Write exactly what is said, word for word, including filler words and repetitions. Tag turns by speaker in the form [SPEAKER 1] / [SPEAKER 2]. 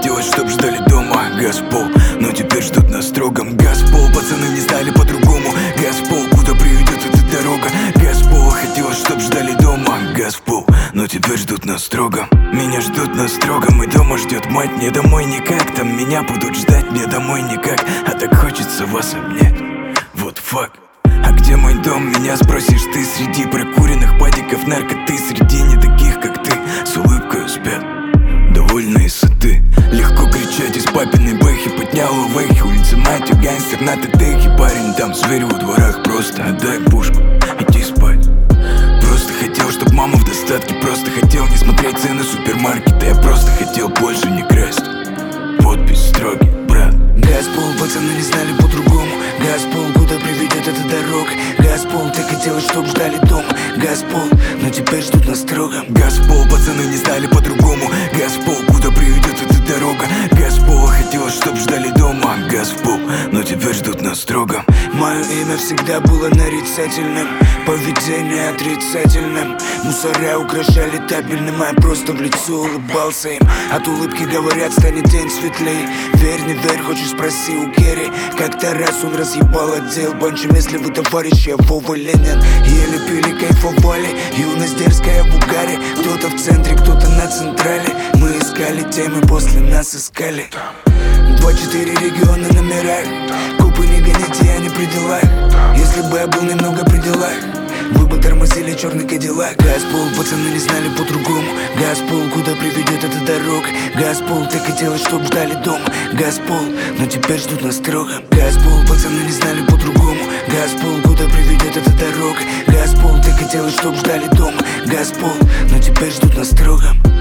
[SPEAKER 1] хотелось, чтоб ждали дома. Газпол, но теперь ждут на строгом. Газпол, пацаны не знали по-другому. Газпол, куда приведет эта дорога. Газпол, хотелось, чтоб ждали дома. Газпол, но теперь ждут на строгом. Меня ждут на строгом, и дома ждет мать. Мне домой никак, там меня будут ждать. Мне домой никак, а так хочется вас обнять. Вот факт. А где мой дом, меня спросишь ты. Среди прокуренных падиков наркоты, среди не таких, как ты, с улыбкой спят, довольные сыты. Легко кричать из папиной бэхи. Поднял увехи, улица Матью, гангстер на ТТХе. Парень там, зверь во дворах, просто отдай пушку, иди спать. Просто хотел, чтоб мама в достатке. Просто хотел не смотреть цены супермаркета. Я просто хотел больше не красть. Подпись строгий, брат.
[SPEAKER 2] Газпол, пацаны не знали по-другому. Газпол, куда приведет эта дорога. Газпол, так хотелось, чтоб ждали дома. Газпол, но теперь ждут на строгом.
[SPEAKER 1] Газпол, пацаны не знали по-другому. Газпол, куда приведет эта дорога. Газпол, хотелось, чтоб ждали дома. Газпол, но теперь ждут на строгом.
[SPEAKER 2] Мое имя всегда было нарицательным, поведение отрицательным. Мусора украшали табельным, а я просто в лицо улыбался им. От улыбки, говорят, станет день светлей. Верь, не верь, хочешь, спроси у Керри. Как-то раз он разъебал отдел банчем. Если вы товарищи, я Вова Ленин. Еле пили, кайфовали, юность дерзкая в угаре. Кто-то в центре, кто-то на централе. Мы искали темы, после нас искали. Два-четыре региона номерах. Купы не гоните, я не при делах. Если бы я был немного при делах, вы бы тормозили черный кадиллак. Газпол, пацаны не знали по-другому. Газпол, куда приведет эта дорога. Газпол, так хотелось, чтоб ждали дома. Газпол, но теперь ждут на строгом. Газпол, пацаны не знали по-другому. Газпол, куда приведет эта дорога. Газпол, так хотелось, чтоб ждали дома. Газпол, но теперь ждут на строгом.